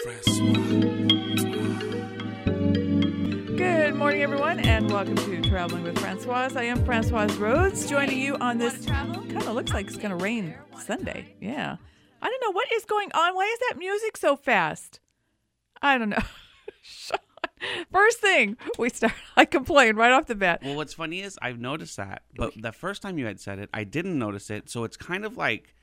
Good morning, everyone, and welcome to Traveling with Francoise. I am Francoise Rhodes, joining you on this kind of looks like it's going to rain Sunday. Yeah. I don't know. What is going on? Why is that music so fast? I don't know. First thing we start, I complained right off the bat. Well, what's funny is I've noticed that, but the first time you had said it, I didn't notice it. So it's kind of like,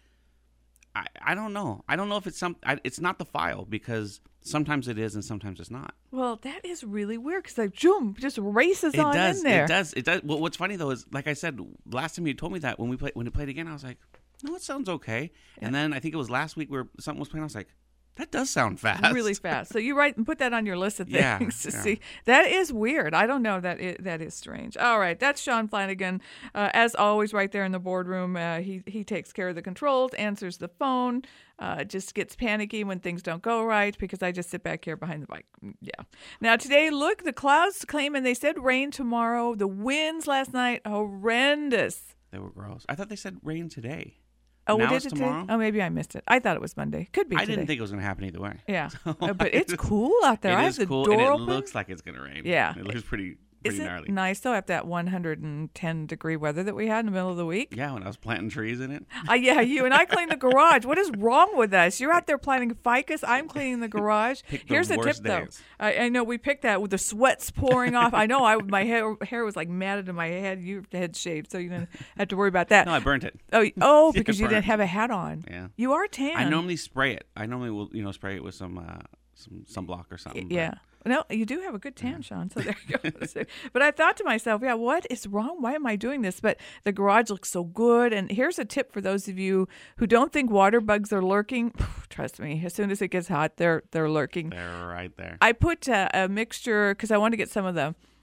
I don't know. I don't know if it's it's not the file, because sometimes it is and sometimes it's not. Well, that is really weird because just races on in there. It does. Well, what's funny though is, like I said, last time you told me that when it played again, I was like, no, it sounds okay. Yeah. And then I think it was last week where something was playing. I was like, that does sound fast. Really fast. So you write and put that on your list of things to see. That is weird. I don't know. That is strange. All right. That's Sean Flanagan. As always, right there in the boardroom, he takes care of the controls, answers the phone, just gets panicky when things don't go right because I just sit back here behind the mic. Yeah. Now, today, look, the clouds claim, and they said rain tomorrow. The winds last night, horrendous. They were gross. I thought they said rain today. Oh, now did it's it tomorrow? Today? Oh, maybe I missed it. I thought it was Monday. Could be today. I didn't think it was going to happen either way. Yeah. But it's cool out there. It I is have the cool, door and it open. looks like it's going to rain. Yeah. It looks pretty Is it gnarly. nice, though, at that 110-degree weather that we had in the middle of the week? Yeah, when I was planting trees in it. Yeah, you and I cleaned the garage. What is wrong with us? You're out there planting ficus. I'm cleaning the garage. Here's the tip, though. I know we picked that with the sweats pouring off. I know my hair was like matted to my head. Your head shaved, so you didn't have to worry about that. No, I burnt it. Oh, because you didn't have a hat on. Yeah. You are tan. I normally spray it. I normally will, spray it with some sunblock or something. Yeah. No, you do have a good tan, Sean, so there you go. But I thought to myself, what is wrong? Why am I doing this? But the garage looks so good. And here's a tip for those of you who don't think water bugs are lurking. Trust me, as soon as it gets hot, they're lurking. They're right there. I put a mixture because I want to get some of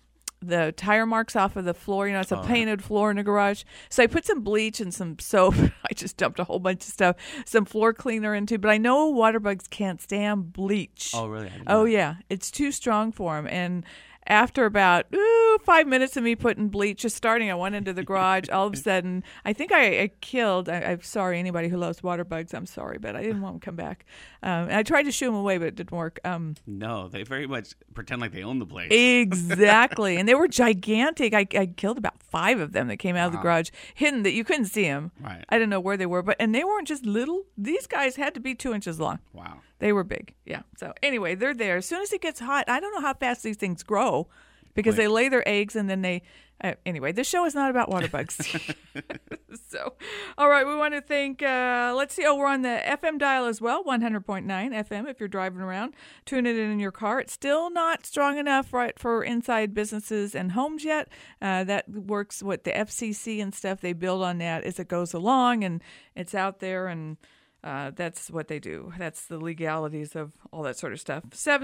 the tire marks off of the floor. It's a painted floor in the garage. So I put some bleach and some soap. I just dumped a whole bunch of stuff, some floor cleaner into. But I know water bugs can't stand bleach. Oh, really? Yeah. It's too strong for them. And after about 5 minutes of me putting bleach, just starting, I went into the garage. All of a sudden, I think I killed. I'm sorry, anybody who loves water bugs. I'm sorry, but I didn't want them to come back. And I tried to shoo them away, but it didn't work. No, they very much pretend like they own the place. Exactly. And they were gigantic. I killed about 5 of them that came out of the garage, hidden that you couldn't see them. Right. I didn't know where they were, and they weren't just little. These guys had to be 2 inches long. Wow. They were big. Yeah. So anyway, they're there. As soon as it gets hot, I don't know how fast these things grow because they lay their eggs and then they... anyway, this show is not about water bugs. So, all right, we want to thank, let's see, we're on the FM dial as well, 100.9 FM if you're driving around. Tune it in your car. It's still not strong enough for inside businesses and homes yet. That works with the FCC and stuff. They build on that as it goes along, and it's out there, and that's what they do. That's the legalities of all that sort of stuff.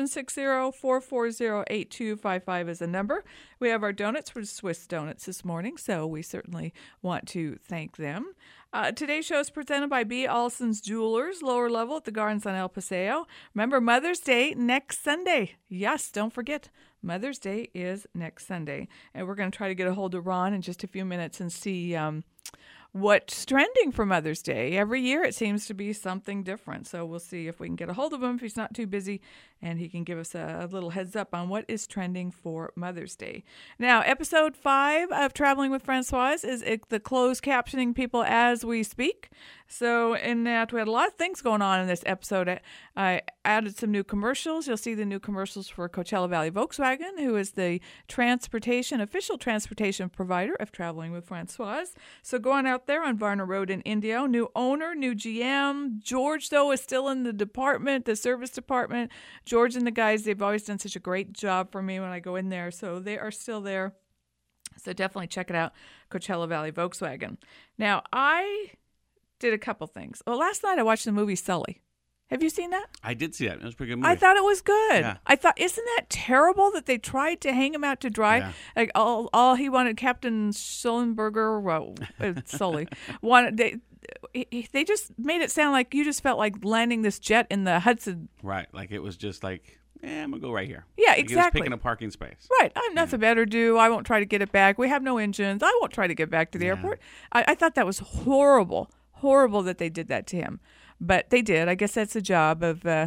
760-440-8255 is a number. We have our donuts for Swiss Donuts this morning, so we certainly want to thank them. Today's show is presented by B. Olson's Jewelers, lower level at the Gardens on El Paseo. Remember, Mother's Day next Sunday. Yes, don't forget. Mother's Day is next Sunday. And we're going to try to get a hold of Ron in just a few minutes and see what's trending for Mother's Day. Every year it seems to be something different. So we'll see if we can get a hold of him if he's not too busy, and he can give us a little heads up on what is trending for Mother's Day. Now, episode 5 of Traveling with Francoise is the closed captioning people as we speak. So in that, we had a lot of things going on in this episode. I added some new commercials. You'll see the new commercials for Coachella Valley Volkswagen, who is the official transportation provider of Traveling with Francoise. So going out there on Varna Road in Indio, new owner, new GM. George, though, is still in the service department. George and the guys, they've always done such a great job for me when I go in there. So they are still there. So definitely check it out, Coachella Valley Volkswagen. Now, I did a couple things. Well, last night I watched the movie Sully. Have you seen that? I did see that. It was a pretty good movie. I thought it was good. Yeah. I thought, isn't that terrible that they tried to hang him out to dry? Yeah. Like all he wanted, Captain Sullenberger, Sully, wanted. They just made it sound like you just felt like landing this jet in the Hudson. Right. Like it was just like, I'm going to go right here. Yeah, like exactly. He was picking a parking space. Right. I have nothing better to do. I won't try to get it back. We have no engines. I won't try to get back to the airport. I thought that was horrible. Horrible that they did that to him. But they did. I guess that's the job of,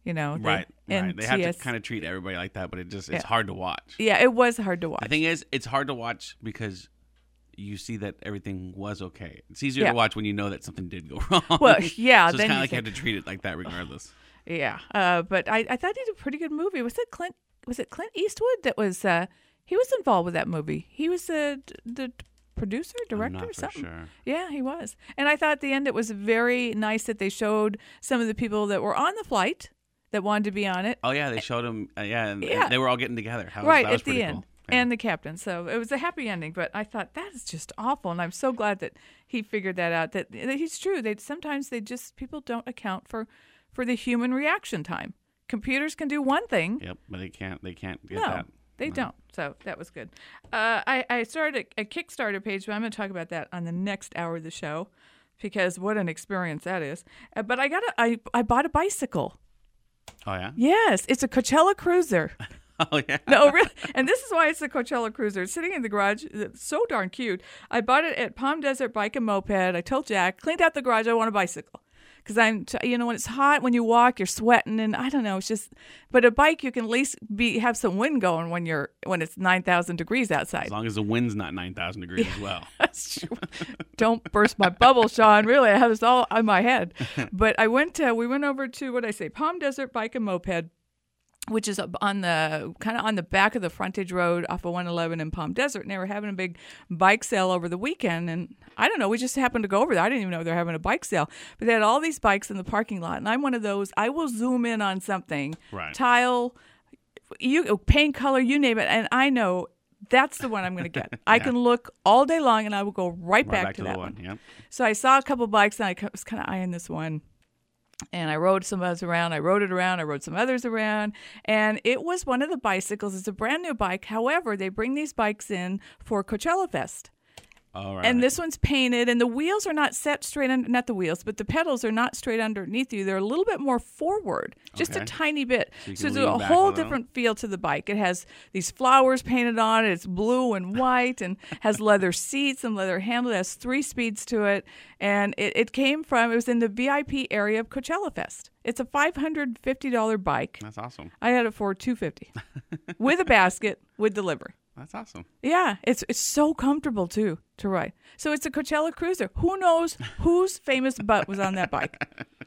You know, Right. And They have to kind of treat everybody like that, but it's hard to watch. Yeah, it was hard to watch. The thing is, it's hard to watch because you see that everything was okay. It's easier to watch when you know that something did go wrong. Well, yeah. So it's kind of like you have to treat it like that regardless. Yeah. But I thought he did a pretty good movie. Was it Clint Eastwood that was, he was involved with that movie. He was the producer, director, I'm not or something. For sure. Yeah, he was. And I thought at the end it was very nice that they showed some of the people that were on the flight that wanted to be on it. Oh, yeah, they showed them, and they were all getting together. That right, was at the end. Cool. Yeah. And the captain. So it was a happy ending, but I thought that is just awful. And I'm so glad that he figured that out, that he's true. Sometimes people don't account for the human reaction time. Computers can do one thing. Yep, but they can't get no, that. They don't. So that was good. I started a Kickstarter page, but I'm going to talk about that on the next hour of the show because what an experience that is. But I bought a bicycle. Oh, yeah? Yes, it's a Coachella Cruiser. Oh, yeah. No, really. And this is why it's the Coachella Cruiser. It's sitting in the garage. It's so darn cute. I bought it at Palm Desert Bike and Moped. I told Jack, cleaned out the garage. I want a bicycle. Because when it's hot, when you walk, you're sweating, and I don't know. It's just, but a bike you can at least have some wind going when it's 9,000 degrees outside. As long as the wind's not 9,000 degrees as well. That's true. Don't burst my bubble, Sean. Really, I have this all in my head. But we went over to Palm Desert Bike and Moped, which is on the back of the frontage road off of 111 in Palm Desert. And they were having a big bike sale over the weekend. And I don't know, we just happened to go over there. I didn't even know they were having a bike sale. But they had all these bikes in the parking lot. And I'm one of those, I will zoom in on something, right. Tile, paint color, you name it. And I know that's the one I'm going to get. I can look all day long and I will go right back to that one. Yep. So I saw a couple bikes and I was kind of eyeing this one. And I rode some others around. I rode it around. I rode some others around. And it was one of the bicycles. It's a brand new bike. However, they bring these bikes in for Coachella Fest. All right. And this one's painted, and the wheels are not set straight under, not the wheels, but the pedals are not straight underneath you. They're a little bit more forward, just a tiny bit. So there's a whole different feel to the bike. It has these flowers painted on it. It's blue and white and has leather seats and leather handle. It has 3 speeds to it. And it was in the VIP area of Coachella Fest. It's a $550 bike. That's awesome. I had it for $250 with a basket with delivery. That's awesome. Yeah, it's so comfortable too to ride. So it's a Coachella Cruiser. Who knows whose famous butt was on that bike?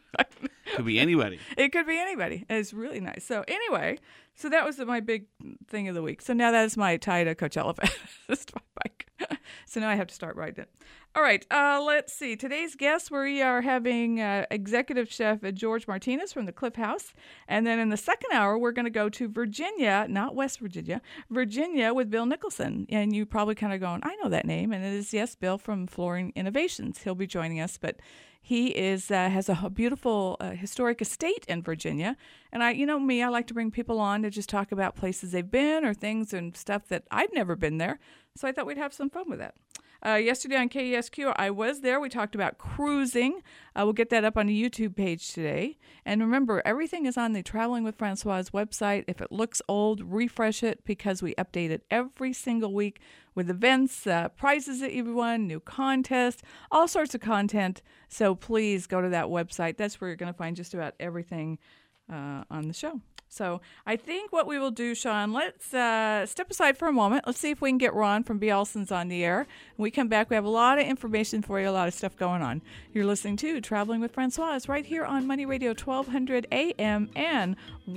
Could be anybody. It could be anybody. It's really nice. So anyway, that was my big thing of the week. So now that is my tie to Coachella Fest bike. So now I have to start riding it. All right, let's see. Today's guest, we are having executive chef George Martinez from the Cliff House. And then in the second hour, we're going to go to Virginia, not West Virginia, Virginia with Bill Nicholson. And you probably kind of going, I know that name. And it is, yes, Bill from Flooring Innovations. He'll be joining us. But he has a beautiful historic estate in Virginia. And I like to bring people on to just talk about places they've been or things and stuff that I've never been there. So I thought we'd have some fun with that. Yesterday on KESQ, I was there. We talked about cruising. We'll get that up on the YouTube page today. And remember, everything is on the Traveling with Francoise website. If it looks old, refresh it because we update it every single week with events, prizes that you've won, new contests, all sorts of content. So please go to that website. That's where you're going to find just about everything on the show. So I think what we will do, Sean, let's step aside for a moment. Let's see if we can get Ron from B. Olson's on the air. When we come back, we have a lot of information for you, a lot of stuff going on. You're listening to Traveling with Francoise right here on Money Radio 1200 AM and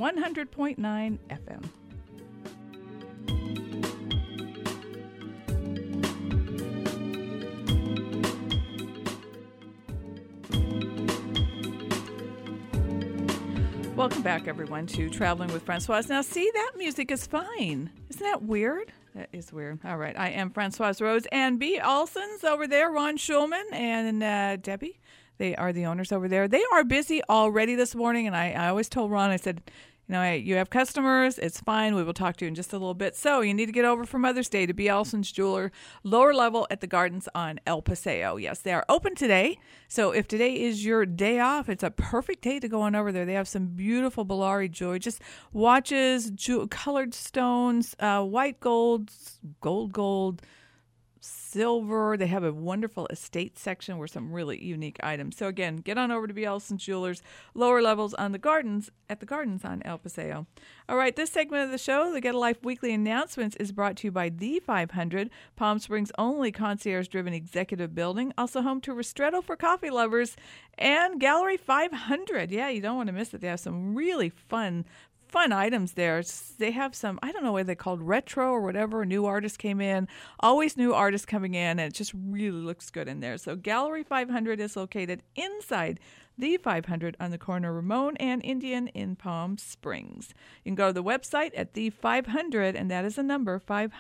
100.9 FM. Welcome back, everyone, to Traveling with Francoise. Now, see, that music is fine. Isn't that weird? That is weird. All right. I am Francoise Rose and B. Olson's over there, Ron Schulman and Debbie. They are the owners over there. They are busy already this morning, and I always told Ron, I said, you have customers. It's fine. We will talk to you in just a little bit. So you need to get over for Mother's Day to B. Olson's Jeweler, lower level at the Gardens on El Paseo. Yes, they are open today. So if today is your day off, it's a perfect day to go on over there. They have some beautiful Bellari jewelry, just watches, colored stones, white gold, silver. They have a wonderful estate section where some really unique items. So again, get on over to B. Olson Jewelers, lower levels on the gardens at the Gardens on El Paseo. All right, this segment of the show, the Get a Life Weekly Announcements, is brought to you by The 500, Palm Springs' only concierge-driven executive building, also home to Ristretto for coffee lovers and Gallery 500. Yeah, you don't want to miss it. They have some really fun items there. They have some, I don't know what they called, retro or whatever. New artists came in. Always new artists coming in, and it just really looks good in there. So Gallery 500 is located inside The 500 on the corner of Ramon and Indian in Palm Springs. You can go to the website at The 500, and that is the number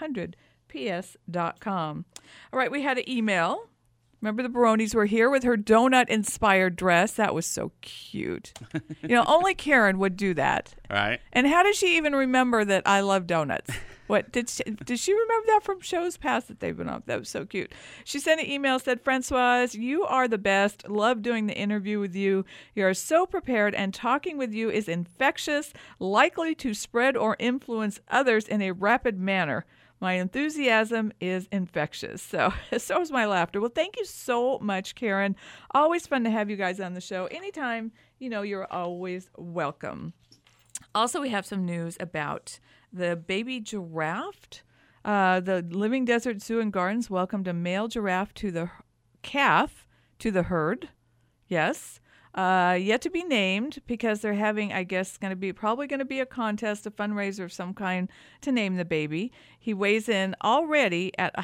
500ps.com. All right, we had an email. Remember the Baronis were here with her donut-inspired dress? That was so cute. Only Karen would do that. Right. And how does she even remember that I love donuts? What did she remember that from shows past that they've been on? That was so cute. She sent an email, said, Francoise, you are the best. Love doing the interview with you. You are so prepared, and talking with you is infectious, likely to spread or influence others in a rapid manner. My enthusiasm is infectious. So is my laughter. Well, thank you so much, Karen. Always fun to have you guys on the show. Anytime, you're always welcome. Also, we have some news about the baby giraffe. The Living Desert Zoo and Gardens welcomed a male giraffe to the calf to the herd. Yes. Yet to be named, because they're having, I guess, probably going to be a contest, a fundraiser of some kind to name the baby. He weighs in already at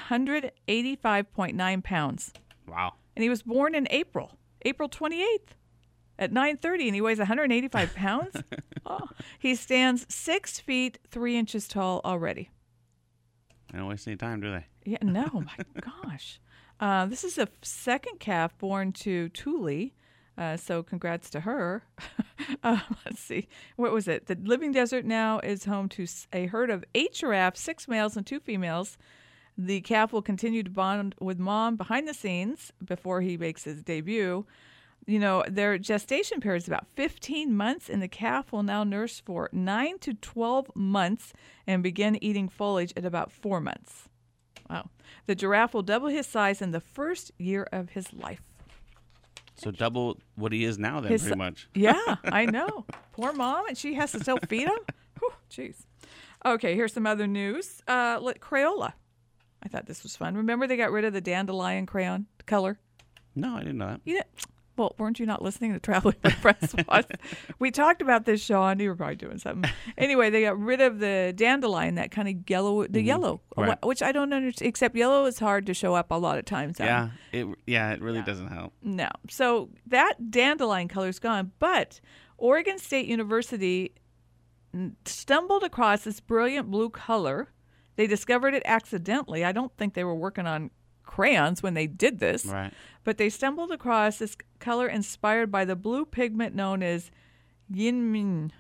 185.9 pounds. Wow. And he was born in April 28th at 9:30, and he weighs 185 pounds. Oh, he stands 6 feet 3 inches tall already. They don't waste any time, do they? Yeah, no, my gosh. This is the second calf born to Thule. So congrats to her. Let's see. What was it? The Living Desert now is home to a herd of 8 giraffes, 6 males and 2 females. The calf will continue to bond with mom behind the scenes before he makes his debut. Their gestation period is about 15 months, and the calf will now nurse for 9 to 12 months and begin eating foliage at about 4 months. Wow. The giraffe will double his size in the first year of his life. So double what he is now, then, pretty much. Yeah, I know. Poor mom, and she has to still feed him? Whew, jeez. Okay, here's some other news. Crayola. I thought this was fun. Remember they got rid of the dandelion crayon color? No, I didn't know that. You didn't? Well, weren't you not listening to Traveling with Francoise? We talked about this, Sean. You were probably doing something. Anyway, they got rid of the dandelion, that kind of yellow, yellow, right. Which I don't understand, except yellow is hard to show up a lot of times. Yeah, it really doesn't help. No. So that dandelion color is gone, but Oregon State University stumbled across this brilliant blue color. They discovered it accidentally. I don't think they were working on crayons when they did this. Right. But they stumbled across this color inspired by the blue pigment known as Yinmin.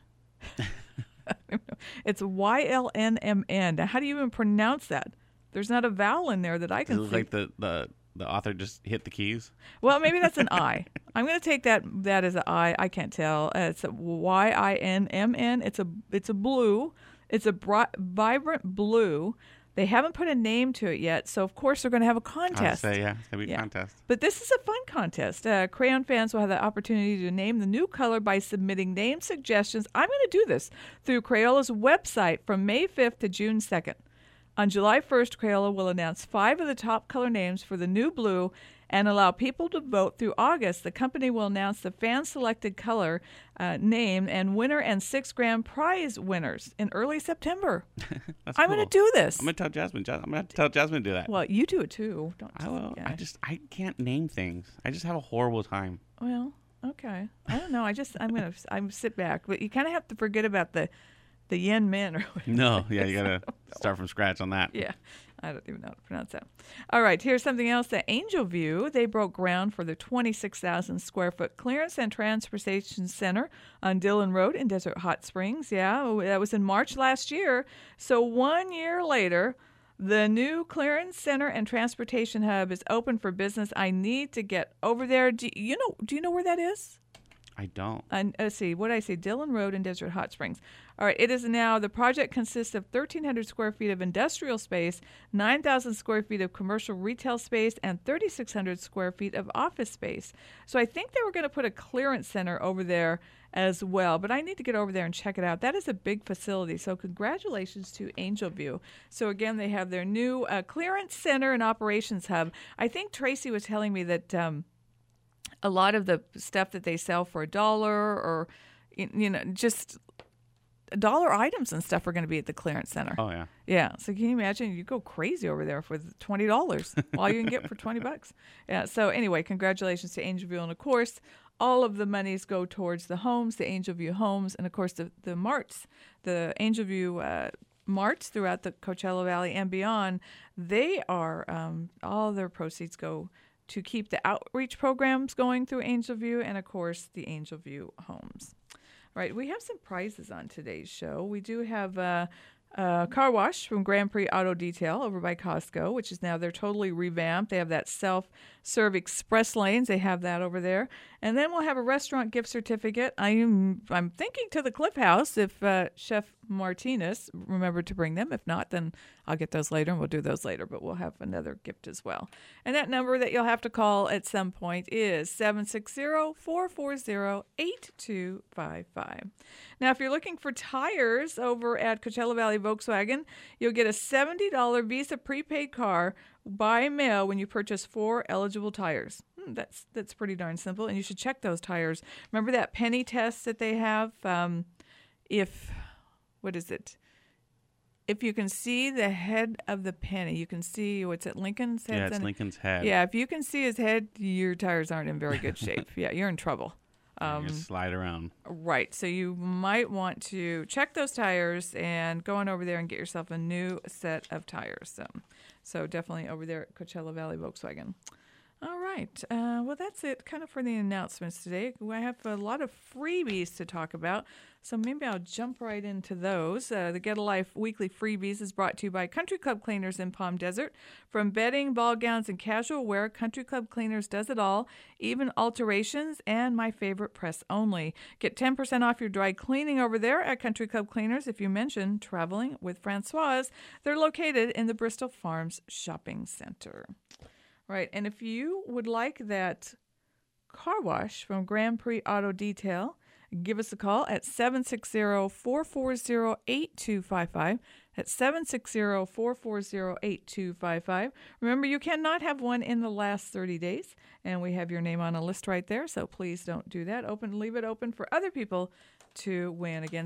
It's YLNMN. Now, how do you even pronounce that? There's not a vowel in there that I can see. Does it look like the author just hit the keys? Well, maybe that's an I. I'm going to take that as an I. I can't tell. It's a YINMN. It's a blue. It's a vibrant blue. They haven't put a name to it yet, so of course they're going to have a contest. I'd say, yeah, it's going to be a contest. But this is a fun contest. Crayon fans will have the opportunity to name the new color by submitting name suggestions. I'm going to do this through Crayola's website from May 5th to June 2nd. On July 1st, Crayola will announce 5 of the top color names for the new blue and allow people to vote through August. The company will announce the fan-selected color name and winner and 6 grand prize winners in early September. I'm going to do this. I'm going to tell Jasmine. I'm going to tell Jasmine to do that. Well, you do it too. I can't name things. I just have a horrible time. Well, okay. I don't know. I'm sit back, but you kind of have to forget about the yen men or whatever. No, yeah, you got to start from scratch on that. Yeah. I don't even know how to pronounce that. All right, here's something else. The Angel View, they broke ground for the 26,000 square foot clearance and transportation center on Dillon Road in Desert Hot Springs. Yeah, that was in March last year. So 1 year later, the new clearance center and transportation hub is open for business. I need to get over there. Do you know where that is? I don't. Let's see, what did I say? Dillon Road in Desert Hot Springs. All right, it is now, the project consists of 1,300 square feet of industrial space, 9,000 square feet of commercial retail space, and 3,600 square feet of office space. So I think they were going to put a clearance center over there as well, but I need to get over there and check it out. That is a big facility, so congratulations to Angel View. So again, they have their new clearance center and operations hub. I think Tracy was telling me that a lot of the stuff that they sell for $1 or, just dollar items and stuff are going to be at the clearance center. Oh, yeah. Yeah. So can you imagine? You go crazy over there for $20, all you can get for $20. Yeah. So anyway, congratulations to Angel View. And of course, all of the monies go towards the homes, the Angel View homes, and of course the marts, the Angel View marts throughout the Coachella Valley and beyond. They are, all their proceeds go to keep the outreach programs going through Angel View and, of course, the Angel View homes. All right, we have some prizes on today's show. We do have a car wash from Grand Prix Auto Detail over by Costco, which is now, they're totally revamped. They have that self-serve express lanes. They have that over there. And then we'll have a restaurant gift certificate. I'm thinking to the Cliff House if Chef Martinez remembered to bring them. If not, then I'll get those later, and we'll do those later. But we'll have another gift as well. And that number that you'll have to call at some point is 760-440-8255. Now, if you're looking for tires over at Coachella Valley Volkswagen, you'll get a $70 Visa prepaid car by mail when you purchase 4 eligible tires. That's pretty darn simple, and you should check those tires. Remember that penny test that they have? If you can see the head of the penny, you can see, what's it, Lincoln's head? Yeah, it's Lincoln's head. Yeah, if you can see his head, your tires aren't in very good shape. Yeah, you're in trouble. You just slide around. Right. So you might want to check those tires and go on over there and get yourself a new set of tires. So definitely over there at Coachella Valley Volkswagen. All right. Well, that's it kind of for the announcements today. I have a lot of freebies to talk about, so maybe I'll jump right into those. The Get a Life weekly freebies is brought to you by Country Club Cleaners in Palm Desert. From bedding, ball gowns, and casual wear, Country Club Cleaners does it all, even alterations, and my favorite, press only. Get 10% off your dry cleaning over there at Country Club Cleaners if you mention Traveling with Francoise. They're located in the Bristol Farms Shopping Center. Right, and if you would like that car wash from Grand Prix Auto Detail, give us a call at 760-440-8255. That's 760-440-8255. Remember, you cannot have one in the last 30 days, and we have your name on a list right there, so please don't do that. Leave it open for other people to win. Again,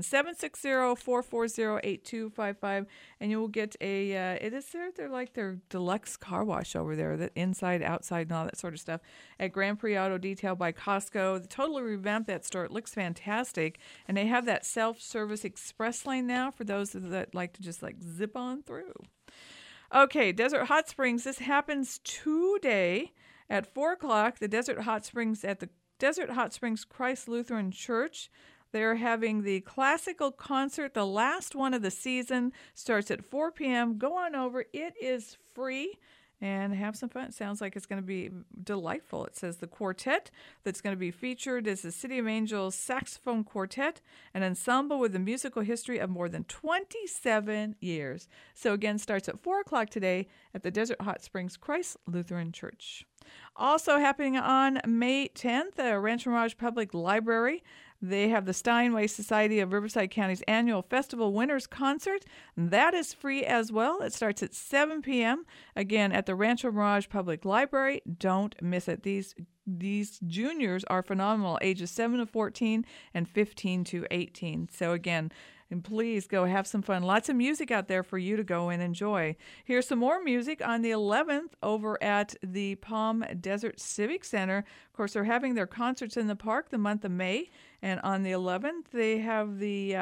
760-440-8255, and you will get they're like their deluxe car wash over there, that inside, outside, and all that sort of stuff at Grand Prix Auto Detail by Costco. They totally revamped that store. It looks fantastic, and they have that self-service express lane now for those that like to just like zip on through. Okay, Desert Hot Springs. This happens today at 4 o'clock. The Desert Hot Springs at the Desert Hot Springs Christ Lutheran Church. They're having the classical concert. The last one of the season starts at 4 p.m. Go on over. It is free. And have some fun. It sounds like it's going to be delightful. It says the quartet that's going to be featured is the City of Angels Saxophone Quartet, an ensemble with a musical history of more than 27 years. So again, starts at 4 o'clock today at the Desert Hot Springs Christ Lutheran Church. Also happening on May 10th, Rancho Mirage Public Library. They have the Steinway Society of Riverside County's annual Festival Winners Concert. That is free as well. It starts at 7 p.m. Again, at the Rancho Mirage Public Library. Don't miss it. These juniors are phenomenal, ages 7 to 14 and 15 to 18. So again, and please go have some fun. Lots of music out there for you to go and enjoy. Here's some more music on the 11th over at the Palm Desert Civic Center. Of course, they're having their concerts in the park the month of May. And on the 11th, they have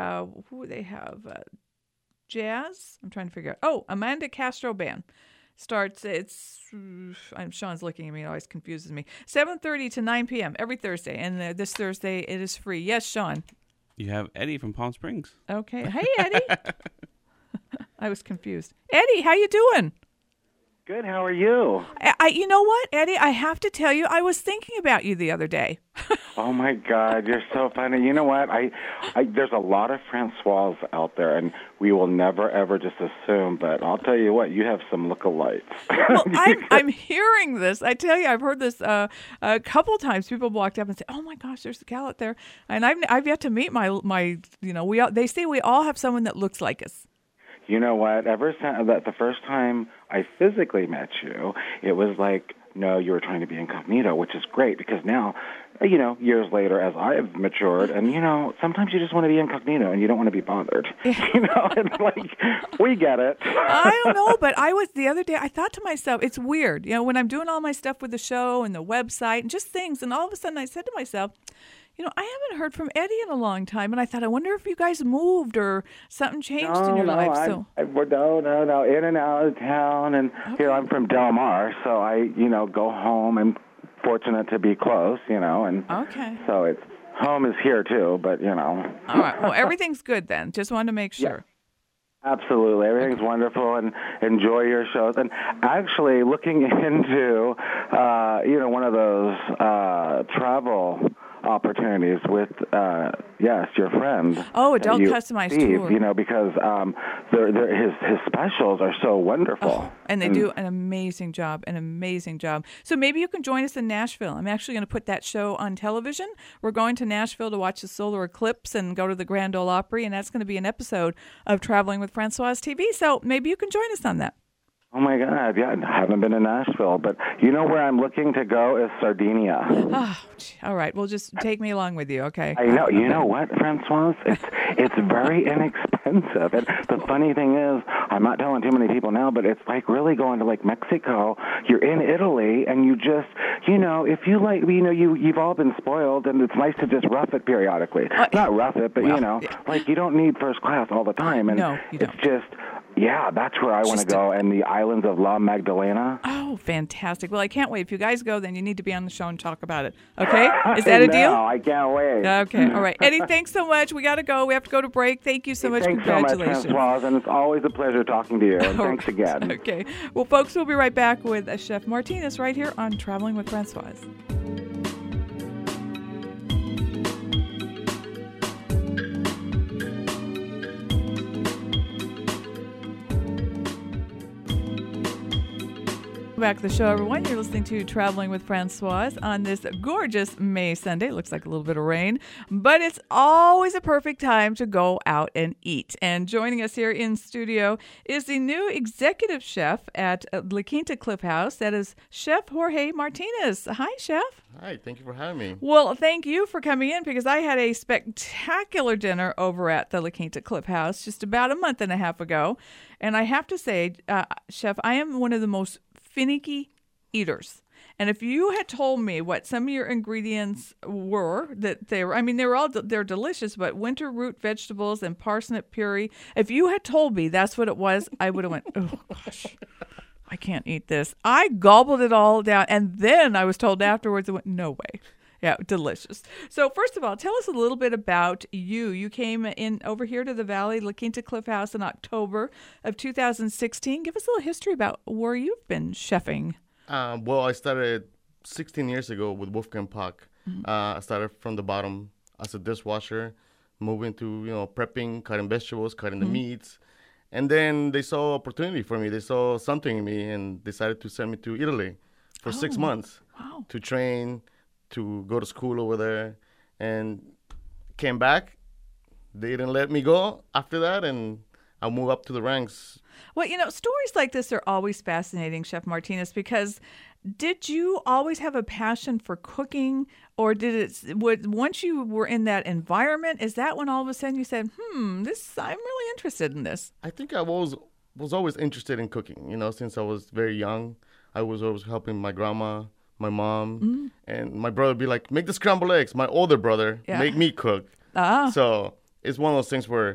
jazz. I'm trying to figure out. Oh, Amanda Castro Band. Starts, Sean's looking at me, it always confuses me. 7:30 to 9 p.m. every Thursday. And this Thursday, it is free. Yes, Sean. You have Eddie from Palm Springs. Okay. Hey, Eddie. I was confused. Eddie, how you doing? Good. How are you? You know what, Eddie? I have to tell you, I was thinking about you the other day. Oh my God, you're so funny. You know what? I there's a lot of Francois out there, and we will never ever just assume. But I'll tell you what, you have some lookalikes. Well, I'm hearing this. I tell you, I've heard this a couple times. People walked up and say, "Oh my gosh, there's a gal out there," and I've yet to meet my they say we all have someone that looks like us. You know what? Ever since the first time I physically met you, it was like, no, you were trying to be incognito, which is great because now, years later, as I have matured, and sometimes you just want to be incognito and you don't want to be bothered. It's like we get it. I don't know, but the other day, I thought to myself, it's weird, when I'm doing all my stuff with the show and the website and just things, and all of a sudden I said to myself, I haven't heard from Eddie in a long time, and I thought, I wonder if you guys moved or something changed in your life. No, in and out of town, and I'm from Del Mar, so I, go home. I'm fortunate to be close, and so it's home is here too, but All right, well, everything's good then. Just wanted to make sure. Yeah. Absolutely. Everything's wonderful, and enjoy your shows. And actually looking into, one of those travel opportunities with, your friend. Oh, Adult Customized Steve, Tour. Because his specials are so wonderful. Oh, and they do an amazing job, So maybe you can join us in Nashville. I'm actually going to put that show on television. We're going to Nashville to watch the solar eclipse and go to the Grand Ole Opry, and that's going to be an episode of Traveling with Francois TV. So maybe you can join us on that. Oh, my God. Yeah, I haven't been to Nashville, but where I'm looking to go is Sardinia. Oh, all right. Well, just take me along with you, okay? I know. You know what, Francois? It's very inexpensive. And the funny thing is, I'm not telling too many people now, but it's like really going to, like, Mexico. You're in Italy, and you just, if you like, you've all been spoiled, and it's nice to just rough it periodically. Not rough it, but, like you don't need first class all the time. And no, you don't. It's just... Yeah, that's where I want to go, and the islands of La Magdalena. Oh, fantastic. Well, I can't wait. If you guys go, then you need to be on the show and talk about it. Okay? Is that a deal? I can't wait. Okay, all right. Eddie, thanks so much. We got to go. We have to go to break. Thank you so much. Thanks Congratulations. so much, Francois, and it's always a pleasure talking to you, and thanks again. Okay. Well, folks, we'll be right back with Chef Martinez right here on Traveling with Francois. Back to the show, everyone. You're listening to Traveling with Francois on this gorgeous May Sunday. It looks like a little bit of rain, but it's always a perfect time to go out and eat. And joining us here in studio is the new executive chef at La Quinta Cliff House. That is Chef Jorge Martinez. Hi, Chef. Hi, thank you for having me. Well, thank you for coming in because I had a spectacular dinner over at the La Quinta Cliff House just about a month and a half ago. And I have to say, Chef, I am one of the most finicky eaters. And if you had told me what some of your ingredients were, they're delicious, but winter root vegetables and parsnip puree, if you had told me that's what it was, I would have went, oh gosh, I can't eat this. I gobbled it all down, and then I was told afterwards, I went, no way. Yeah, delicious. So first of all, tell us a little bit about you. You came in over here to the Valley, La Quinta Cliff House in October of 2016. Give us a little history about where you've been chefing. Well, I started 16 years ago with Wolfgang Puck. Mm-hmm. I started from the bottom as a dishwasher, moving to, prepping, cutting vegetables, cutting the meats. And then they saw opportunity for me. They saw something in me and decided to send me to Italy for 6 months to train, to go to school over there, and came back. They didn't let me go after that, and I moved up to the ranks. Well, stories like this are always fascinating, Chef Martinez, because did you always have a passion for cooking, or once you were in that environment, is that when all of a sudden you said, I'm really interested in this? I think I was always interested in cooking, since I was very young. I was always helping my grandma, my mom, and my brother would be like, make the scrambled eggs. My older brother make me cook. So it's one of those things where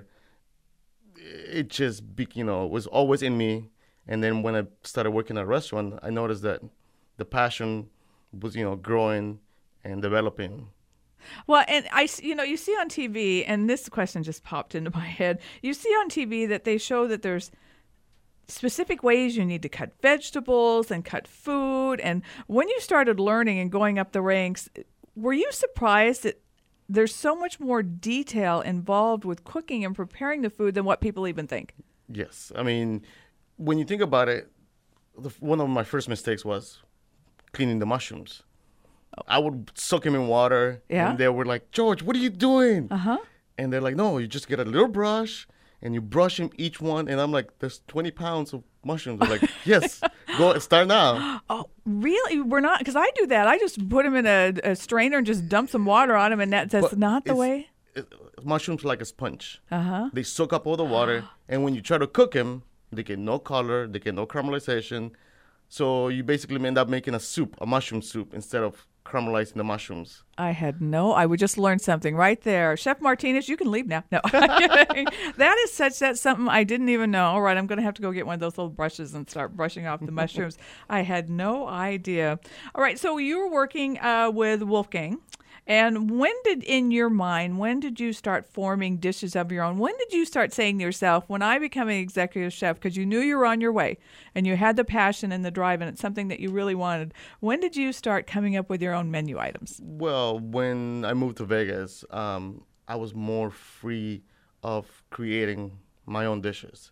it just, was always in me. And then when I started working at a restaurant, I noticed that the passion was, growing and developing. Well, and you see on TV, and this question just popped into my head. You see on TV that they show that there's specific ways you need to cut vegetables and cut food. And when you started learning and going up the ranks, were you surprised that there's so much more detail involved with cooking and preparing the food than what people even think? Yes. I mean, when you think about it, one of my first mistakes was cleaning the mushrooms. I would soak them in water, and they were like, George, what are you doing? And they're like, no, you just get a little brush, and you brush them each one. And I'm like, there's 20 pounds of mushrooms. They're like, yes, go start now. Oh, really? We're not, because I do that. I just put them in a strainer and just dump some water on them, and that's not the way? Mushrooms like a sponge. They soak up all the water, and when you try to cook them, they get no color, they get no caramelization. So you basically end up making a mushroom soup, instead of caramelizing the mushrooms. I would just learn something right there. Chef Martinez, you can leave now. No, that's something I didn't even know. All right, I'm going to have to go get one of those little brushes and start brushing off the mushrooms. I had no idea. All right, so you were working with Wolfgang. And when did you start forming dishes of your own? When did you start saying to yourself, when I become an executive chef, because you knew you were on your way and you had the passion and the drive and it's something that you really wanted, when did you start coming up with your own menu items? Well, when I moved to Vegas, I was more free of creating my own dishes.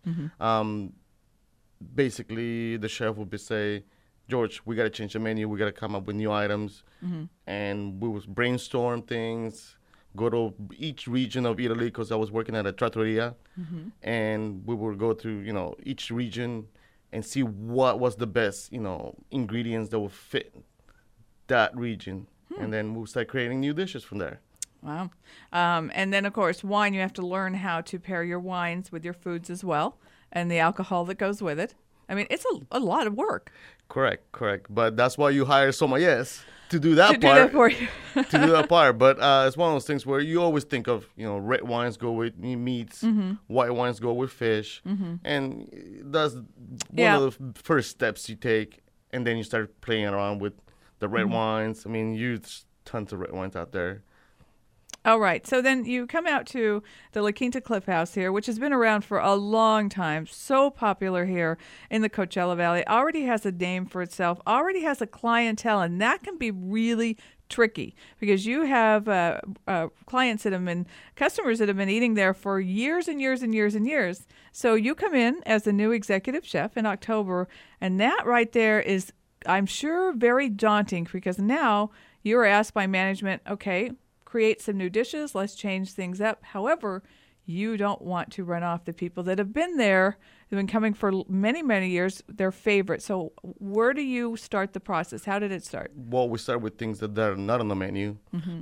Basically, the chef would say, George, we got to change the menu. We got to come up with new items. And we would brainstorm things, go to each region of Italy, because I was working at a trattoria. And we would go to, each region and see what was the best, ingredients that would fit that region. And then we'll start creating new dishes from there. Wow. And then, of course, wine, you have to learn how to pair your wines with your foods as well, and the alcohol that goes with it. I mean, it's a lot of work. Correct. But that's why you hire sommeliers to do that part. Do that for you. To do that part. But it's one of those things where you always think of, red wines go with meats, white wines go with fish. And that's one of the first steps you take. And then you start playing around with the red wines. I mean, there's tons of red wines out there. All right. So then you come out to the La Quinta Cliff House here, which has been around for a long time, so popular here in the Coachella Valley, already has a name for itself, already has a clientele, and that can be really tricky because you have customers that have been eating there for years and years and years and years. So you come in as the new executive chef in October, and that right there is, I'm sure, very daunting because now you're asked by management, okay, create some new dishes, let's change things up. However, you don't want to run off the people that have been there, they've been coming for many, many years, their favorite. So where do you start the process? How did it start? Well, we start with things that are not on the menu.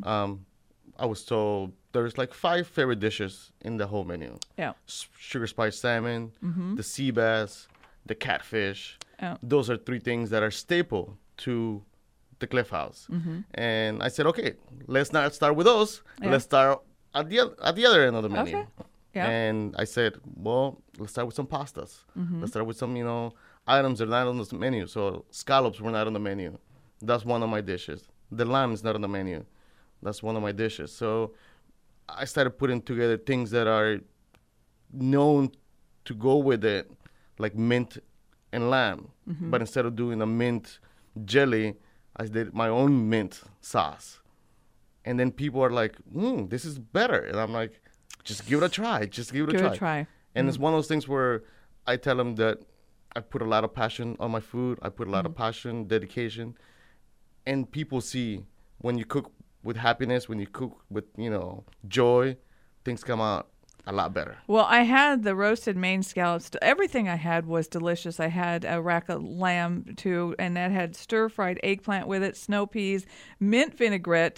I was told there's like 5 favorite dishes in the whole menu. Yeah. Sugar spiced salmon, the sea bass, the catfish. Those are 3 things that are staple to the Cliff House. And I said, okay, let's not start with those. Let's start at the other end of the menu. Okay. Yeah. And I said, well, let's start with some pastas. Let's start with some, items that are not on the menu. So scallops were not on the menu. That's one of my dishes. The lamb is not on the menu. That's one of my dishes. So I started putting together things that are known to go with it, like mint and lamb. But instead of doing a mint jelly, I did my own mint sauce. And then people are like, this is better. And I'm like, just give it a try. Give it a try. And it's one of those things where I tell them that I put a lot of passion on my food. I put a lot of passion, dedication. And people see when you cook with happiness, when you cook with, joy, things come out a lot better. Well, I had the roasted Maine scallops. Everything I had was delicious. I had a rack of lamb, too, and that had stir-fried eggplant with it, snow peas, mint vinaigrette,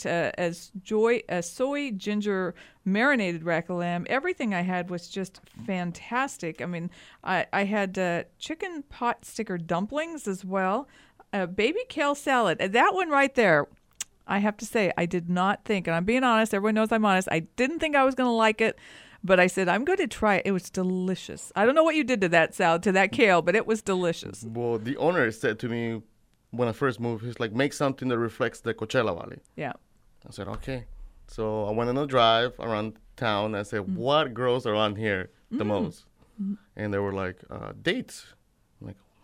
a soy ginger marinated rack of lamb. Everything I had was just fantastic. I mean, I had chicken pot sticker dumplings as well, baby kale salad. That one right there, I have to say, I did not think, and I'm being honest, everyone knows I'm honest, I didn't think I was going to like it. But I said, I'm going to try it. It was delicious. I don't know what you did to that salad, to that kale, but it was delicious. Well, the owner said to me when I first moved, he's like, make something that reflects the Coachella Valley. Yeah. I said, okay. So I went on a drive around town and I said, what grows around here the most? And they were like, dates.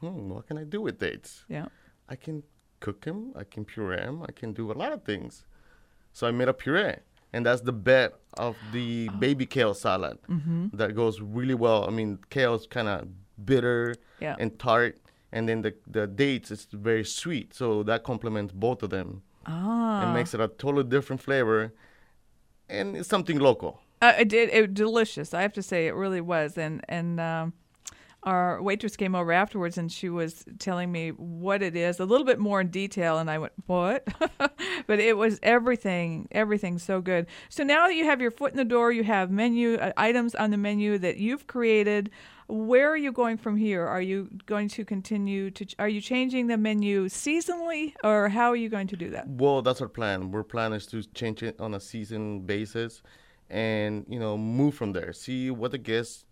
what can I do with dates? Yeah. I can cook them, I can puree them, I can do a lot of things. So I made a puree, and that's the bet of the baby kale salad that goes really well. I mean, kale is kind of bitter and tart, and then the dates is very sweet, so that complements both of them. And makes it a totally different flavor, and it's something local. It was delicious. I have to say, it really was. And our waitress came over afterwards, and she was telling me what it is a little bit more in detail. And I went, what? But it was everything so good. So now that you have your foot in the door, you have menu items on the menu that you've created. Where are you going from here? Are you going to continue to? Are you changing the menu seasonally, or how are you going to do that? Well, that's our plan. Our plan is to change it on a season basis, and move from there. See what the guests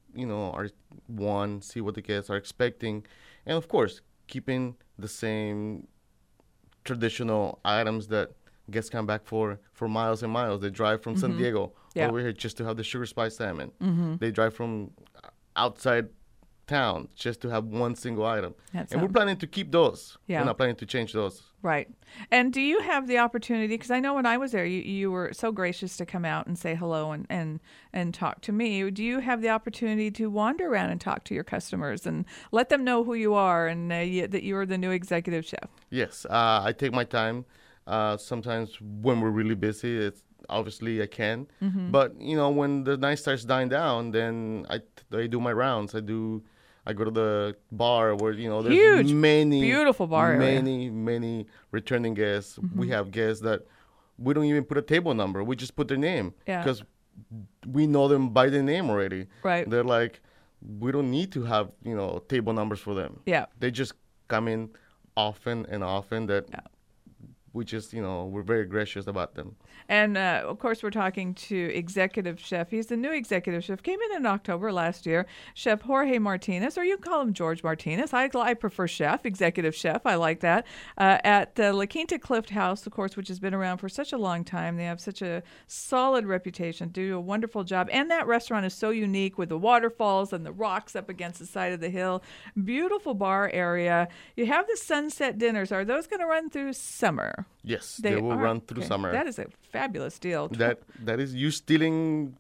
see what the guests are expecting, and of course, keeping the same traditional items that guests come back for miles and miles. They drive from San Diego over here just to have the sugar spice salmon. They drive from outside town just to have one single item. And we're planning to keep those. We're not planning to change those. Right. And do you have the opportunity, because I know when I was there, you were so gracious to come out and say hello and talk to me. Do you have the opportunity to wander around and talk to your customers and let them know who you are and that you're the new executive chef? Yes. I take my time. Sometimes when we're really busy, it's obviously I can. But, when the night starts dying down, then I do my rounds. I go to the bar where, there's huge, many beautiful bar area. Many returning guests. We have guests that we don't even put a table number. We just put their name because we know them by their name already. Right. They're like, we don't need to have, table numbers for them. Yeah. They just come in often that we just, we're very gracious about them. And, of course, we're talking to executive chef. He's the new executive chef. Came in October last year. Chef Jorge Martinez, or you can call him George Martinez. I prefer chef, executive chef. I like that. At the La Quinta Cliff House, of course, which has been around for such a long time. They have such a solid reputation, do a wonderful job. And that restaurant is so unique with the waterfalls and the rocks up against the side of the hill. Beautiful bar area. You have the sunset dinners. Are those going to run through summer? Yes, they will run through summer. That is a fabulous deal. That is you stealing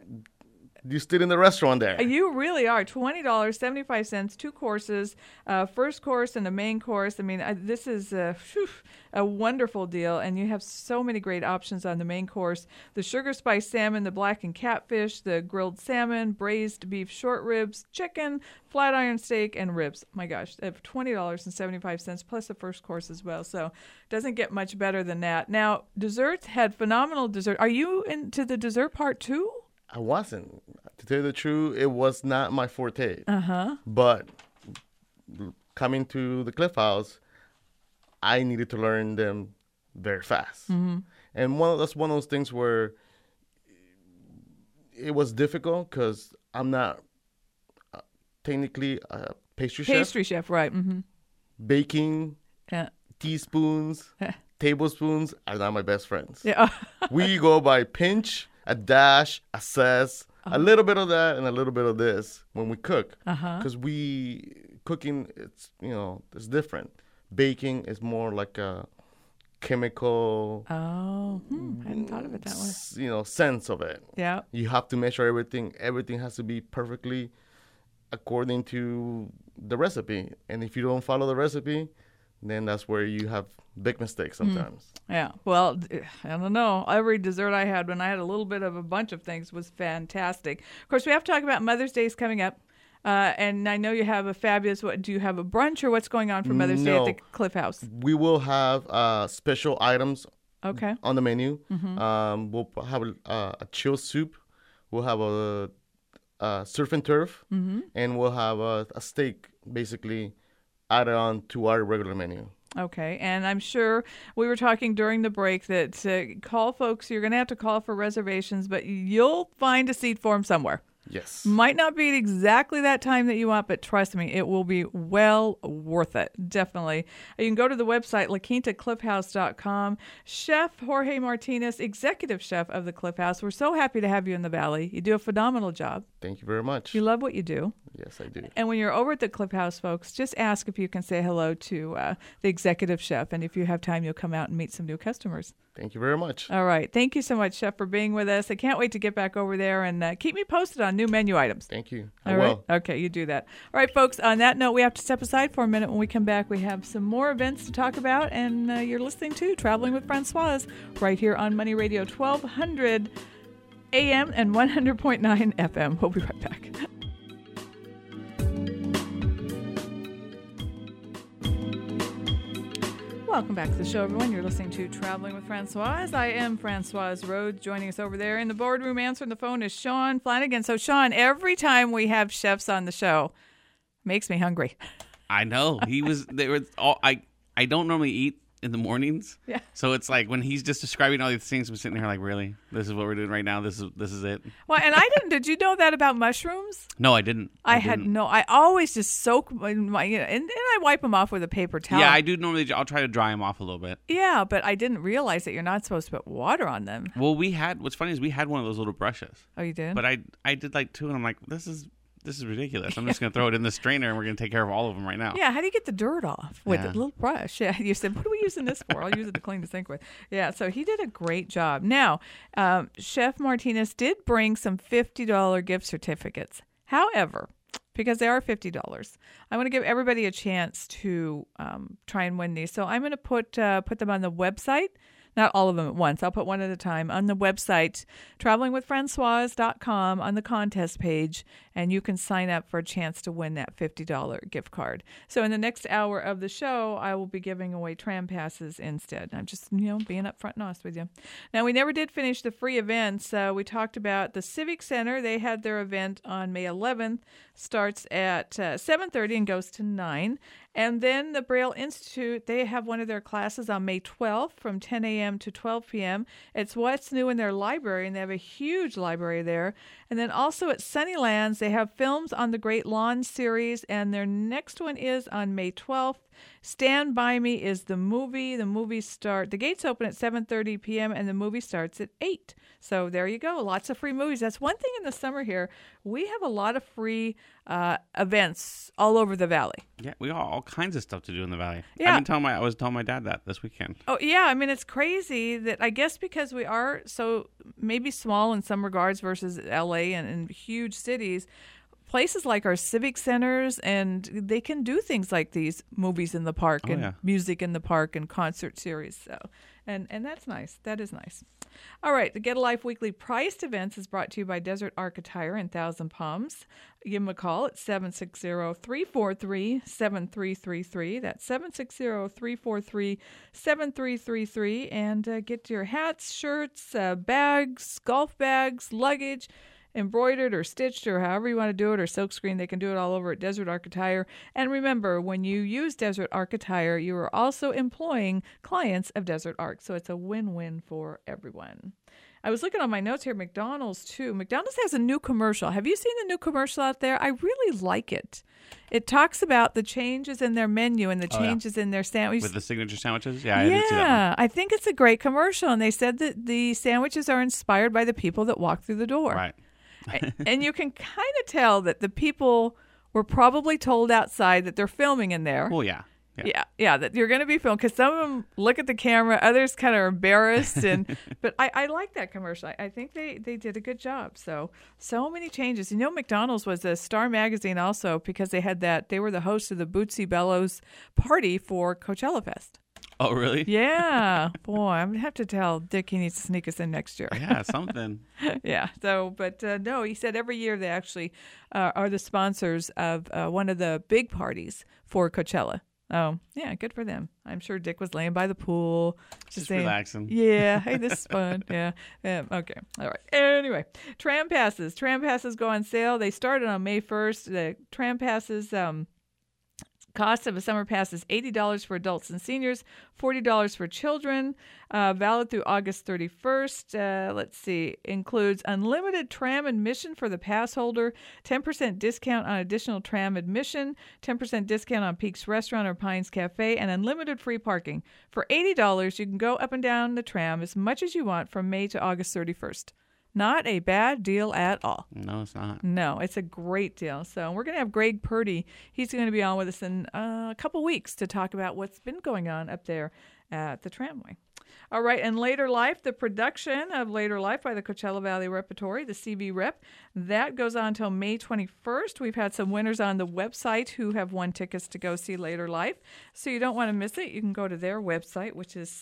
the restaurant there. You really are. $20, 75 cents, 2 courses, first course and a main course. I mean, this is a wonderful deal, and you have so many great options on the main course. The sugar spice salmon, the blackened catfish, the grilled salmon, braised beef short ribs, chicken, flat iron steak, and ribs. My gosh, $20.75 plus the first course as well. So it doesn't get much better than that. Now, desserts had phenomenal dessert. Are you into the dessert part too? I wasn't. To tell you the truth, it was not my forte. But coming to the Cliff House, I needed to learn them very fast. And that's one of those things where it was difficult because I'm not technically a pastry chef. Pastry chef, right. Baking, teaspoons, tablespoons are not my best friends. Yeah. We go by pinch, a dash, a zest, a little bit of that, and a little bit of this when we cook. Because cooking, it's different. Baking is more like a chemical. I hadn't thought of it that way. Sense of it. Yeah. You have to measure everything. Everything has to be perfectly according to the recipe. And if you don't follow the recipe, then that's where you have big mistakes sometimes. Yeah. Well, I don't know. Every dessert I had when I had a little bit of a bunch of things was fantastic. Of course, we have to talk about Mother's Day is coming up. And I know you have a fabulous, do you have a brunch or what's going on for Mother's Day at the Cliff House? We will have special items on the menu. We'll have a chill soup. We'll have a surf and turf. And we'll have a steak, basically, added on to our regular menu. Okay, and I'm sure we were talking during the break that call folks, you're going to have to call for reservations, but you'll find a seat for them somewhere. Yes. Might not be at exactly that time that you want, but trust me, it will be well worth it. Definitely. You can go to the website, LaQuintaCliffhouse.com. Chef Jorge Martinez, executive chef of the Cliff House. We're so happy to have you in the Valley. You do a phenomenal job. Thank you very much. You love what you do. Yes, I do. And when you're over at the Cliff House, folks, just ask if you can say hello to the executive chef. And if you have time, you'll come out and meet some new customers. Thank you very much. All right. Thank you so much, Chef, for being with us. I can't wait to get back over there and keep me posted on new menu items. Thank you. All right. Okay, you do that. All right, folks, on that note, we have to step aside for a minute. When we come back, we have some more events to talk about. And you're listening to Traveling with Francoise right here on Money Radio 1200 AM and 100.9 FM. We'll be right back. Welcome back to the show, everyone. You're listening to Traveling with Francoise. I am Francoise Rhodes. Joining us over there in the boardroom answering the phone is Sean Flanagan. So, Sean, every time we have chefs on the show, makes me hungry. I know. They were all, I don't normally eat in the mornings. Yeah. So it's like when he's just describing all these things, I'm sitting here like, really? This is what we're doing right now? This is it? Well, and I didn't. Did you know that about mushrooms? No, I didn't. I always just soak my, and I wipe them off with a paper towel. Yeah, I do normally. I'll try to dry them off a little bit. Yeah, but I didn't realize that you're not supposed to put water on them. Well, what's funny is we had one of those little brushes. Oh, you did? But I did like two, and I'm like, this is ridiculous. I'm just going to throw it in the strainer, and we're going to take care of all of them right now. Yeah, how do you get the dirt off with Yeah. a little brush? Yeah, you said, what are we using this for? I'll use it to clean the sink with. Yeah, so he did a great job. Now, Chef Martinez did bring some $50 gift certificates. However, because they are $50, I want to give everybody a chance to try and win these. So I'm going to put them on the website. Not all of them at once. I'll put one at a time on the website, travelingwithfrancoise.com, on the contest page, and you can sign up for a chance to win that $50 gift card. So in the next hour of the show, I will be giving away tram passes instead. I'm just, being upfront and honest with you. Now, we never did finish the free events. We talked about the Civic Center. They had their event on May 11th. Starts at 7:30 and goes to 9. And then the Braille Institute, they have one of their classes on May 12th from 10 a.m. to 12 p.m. It's what's new in their library, and they have a huge library there. And then also at Sunnylands, they have films on the Great Lawn series, and their next one is on May 12th. Stand By Me is the movie. The gates open at 7:30 p.m. and the movie starts at 8. So there you go. Lots of free movies. That's one thing in the summer here. We have a lot of free events all over the Valley. Yeah, we got all kinds of stuff to do in the Valley. Yeah. I was telling my dad that this weekend. Oh, yeah. I mean, it's crazy that I guess because we are so maybe small in some regards versus L.A. and huge cities, places like our civic centers, and they can do things like these movies in the park and music in the park and concert series. So, and that's nice. That is nice. All right. The Get a Life Weekly Priced Events is brought to you by Desert Arc Attire in Thousand Palms. Give them a call at 760-343-7333. That's 760-343-7333. And get your hats, shirts, bags, golf bags, luggage, embroidered or stitched or however you want to do it, or silkscreen. They can do it all over at Desert Arc Attire. And remember, when you use Desert Arc Attire, you are also employing clients of Desert Arc. So it's a win-win for everyone. I was looking on my notes here, McDonald's too. McDonald's has a new commercial. Have you seen the new commercial out there? I really like it. It talks about the changes in their menu and the changes in their sandwiches. With the signature sandwiches? Yeah, I did see that one. I think it's a great commercial. And they said that the sandwiches are inspired by the people that walk through the door. Right. And you can kind of tell that the people were probably told outside that they're filming in there. Well, yeah. Yeah, that you're going to be filmed, because some of them look at the camera, others kind of are embarrassed. But I like that commercial. I think they did a good job. So many changes. McDonald's was a Star Magazine also, because they were the host of the Bootsy Bellows party for Coachella Fest. Oh, really? Yeah. Boy, I'm going to have to tell Dick he needs to sneak us in next year. Yeah, something. Yeah. So, but no, he said every year they actually are the sponsors of one of the big parties for Coachella. Oh, yeah, good for them. I'm sure Dick was laying by the pool. Just saying, relaxing. Yeah, hey, this is fun. Yeah. Okay. All right. Anyway, tram passes. Tram passes go on sale. They started on May 1st. The tram passes Cost of a summer pass is $80 for adults and seniors, $40 for children, valid through August 31st. Let's see, includes unlimited tram admission for the pass holder, 10% discount on additional tram admission, 10% discount on Peaks Restaurant or Pines Cafe, and unlimited free parking. For $80, you can go up and down the tram as much as you want from May to August 31st. Not a bad deal at all. No, it's not. No, it's a great deal. So we're going to have Greg Purdy. He's going to be on with us in a couple weeks to talk about what's been going on up there at the tramway. All right, and Later Life, the production of Later Life by the Coachella Valley Repertory, the CV Rep, that goes on until May 21st. We've had some winners on the website who have won tickets to go see Later Life. So you don't want to miss it. You can go to their website, which is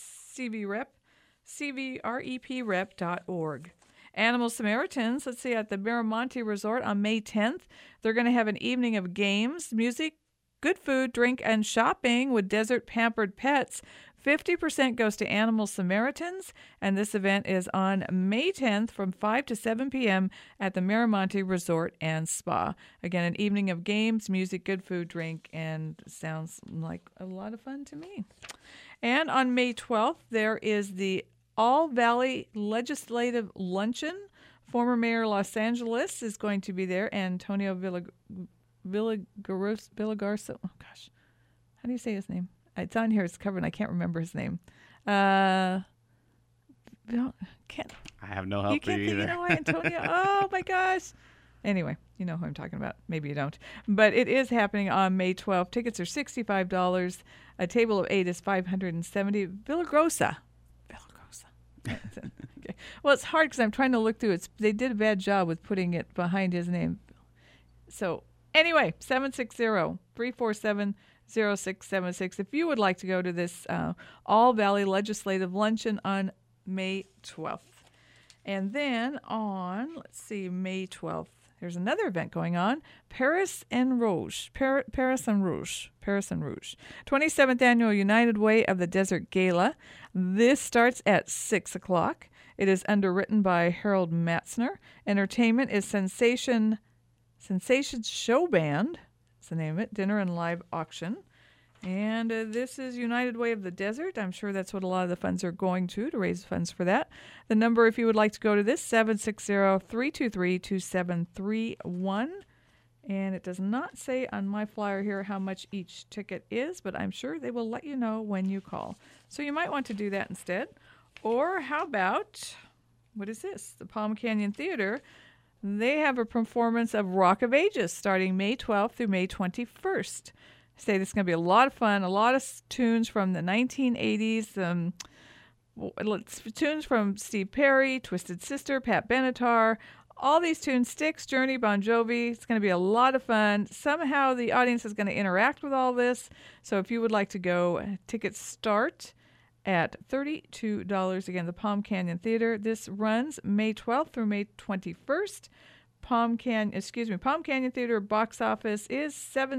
cvrep.org. Animal Samaritans, let's see, at the Miramonte Resort on May 10th. They're going to have an evening of games, music, good food, drink, and shopping with desert pampered pets. 50% goes to Animal Samaritans, and this event is on May 10th from 5 to 7 p.m. at the Miramonte Resort and Spa. Again, an evening of games, music, good food, drink, and sounds like a lot of fun to me. And on May 12th, there is the All Valley Legislative Luncheon. Former Mayor Los Angeles is going to be there. Antonio Villagarza. Oh, gosh. How do you say his name? It's on here. It's covered, and I can't remember his name. I have no help for you either. You know what, Antonio? Oh, my gosh. Anyway, you know who I'm talking about. Maybe you don't. But it is happening on May 12th. Tickets are $65. A table of 8 is $570. Villagrosa. Okay. Well, it's hard because I'm trying to look through it. They did a bad job with putting it behind his name. So anyway, 760-347-0676. If you would like to go to this All Valley Legislative Luncheon on May 12th. And then on, May 12th, there's another event going on, Paris en Rouge. 27th Annual United Way of the Desert Gala. This starts at 6 o'clock. It is underwritten by Harold Matzner. Entertainment is Sensation Show Band. That's the name of it. Dinner and live auction. And this is United Way of the Desert. I'm sure that's what a lot of the funds are going to raise funds for that. The number, if you would like to go to this, 760-323-2731. And it does not say on my flyer here how much each ticket is, but I'm sure they will let you know when you call. So you might want to do that instead. Or how about, what is this? The Palm Canyon Theater. They have a performance of Rock of Ages starting May 12th through May 21st. Say this is going to be a lot of fun. A lot of tunes from the 1980s. Tunes from Steve Perry, Twisted Sister, Pat Benatar. All these tunes, Styx, Journey, Bon Jovi. It's going to be a lot of fun. Somehow the audience is going to interact with all this. So if you would like to go, tickets start at $32. Again, the Palm Canyon Theater. This runs May 12th through May 21st. Palm Canyon Theater box office is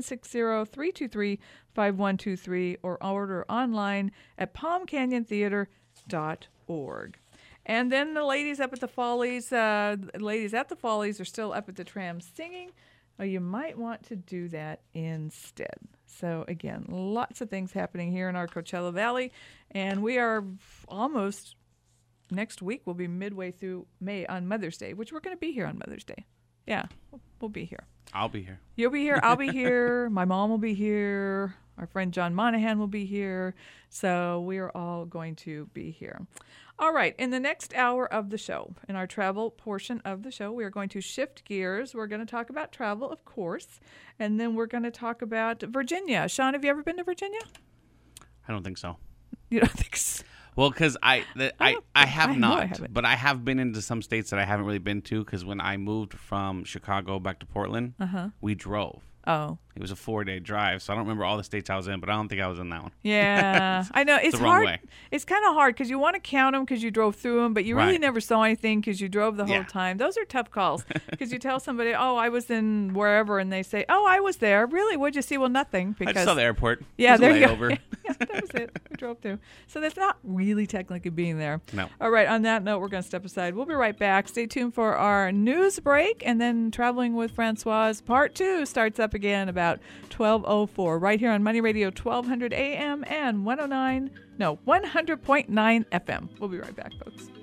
760-323-5123 or order online at palmcanyontheater.org. And then the ladies up at the Follies, are still up at the tram singing. You might want to do that instead. So again, lots of things happening here in our Coachella Valley, and we are almost. Next week, we'll be midway through May on Mother's Day, which we're going to be here on Mother's Day. Yeah, we'll be here. I'll be here. You'll be here. I'll be here. My mom will be here. Our friend John Monahan will be here. So we are all going to be here. All right. In the next hour of the show, in our travel portion of the show, we are going to shift gears. We're going to talk about travel, of course. And then we're going to talk about Virginia. Sean, have you ever been to Virginia? I don't think so. You don't think so? Well, because I have not, but I have been into some states that I haven't really been to. Because when I moved from Chicago back to Portland, we drove. Oh. It was a 4-day drive, so I don't remember all the states I was in, but I don't think I was in that one. Yeah, I know. It's the hard. Wrong way. It's kind of hard because you want to count them because you drove through them, but you really never saw anything because you drove the whole time. Those are tough calls because you tell somebody, oh, I was in wherever, and they say, oh, I was there. Really? What'd you see? Well, nothing. Because I just saw the airport. Yeah, there you go. Yeah, that was it. We drove through. So that's not really technically being there. No. All right, on that note, we're going to step aside. We'll be right back. Stay tuned for our news break, and then Traveling with Francoise Part 2 starts up again about about 12:04 right here on Money Radio 1200 AM and 100.9 FM. We'll be right back, folks.